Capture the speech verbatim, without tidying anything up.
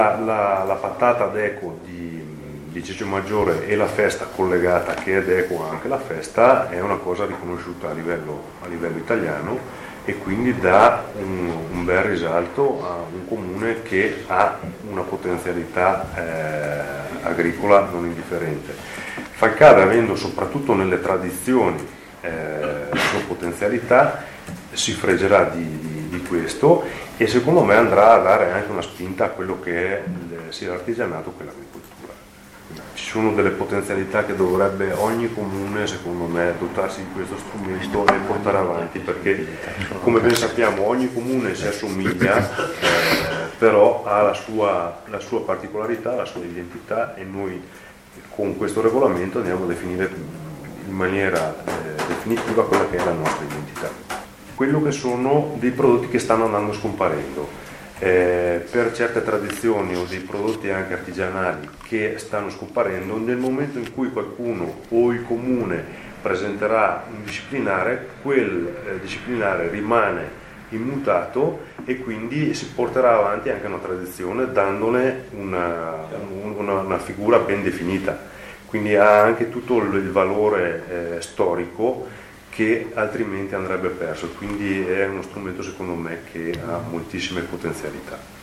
La, la, la patata d'Eco di, di Ceccio Maggiore e la festa collegata che è d'Eco anche la festa è una cosa riconosciuta a livello, a livello italiano e quindi dà un, un bel risalto a un comune che ha una potenzialità eh, agricola non indifferente. Falcade, avendo soprattutto nelle tradizioni eh, la sua potenzialità, si fregerà di, di, di questo e secondo me andrà a dare anche una spinta a quello che è il, sia l'artigianato che l'agricoltura. Ci sono delle potenzialità che dovrebbe ogni comune, secondo me, dotarsi di questo strumento e portare avanti, perché come ben sappiamo ogni comune si assomiglia, eh, però ha la sua, la sua particolarità, la sua identità e noi con questo regolamento andiamo a definire in maniera eh, definitiva quella che è la nostra identità. Quello che sono dei prodotti che stanno andando scomparendo, eh, per certe tradizioni o dei prodotti anche artigianali che stanno scomparendo, nel momento in cui qualcuno o il comune presenterà un disciplinare, quel eh, disciplinare rimane immutato e quindi si porterà avanti anche una tradizione dandone una, una, una figura ben definita, quindi ha anche tutto il valore eh, storico che altrimenti andrebbe perso, quindi è uno strumento secondo me che ha moltissime potenzialità.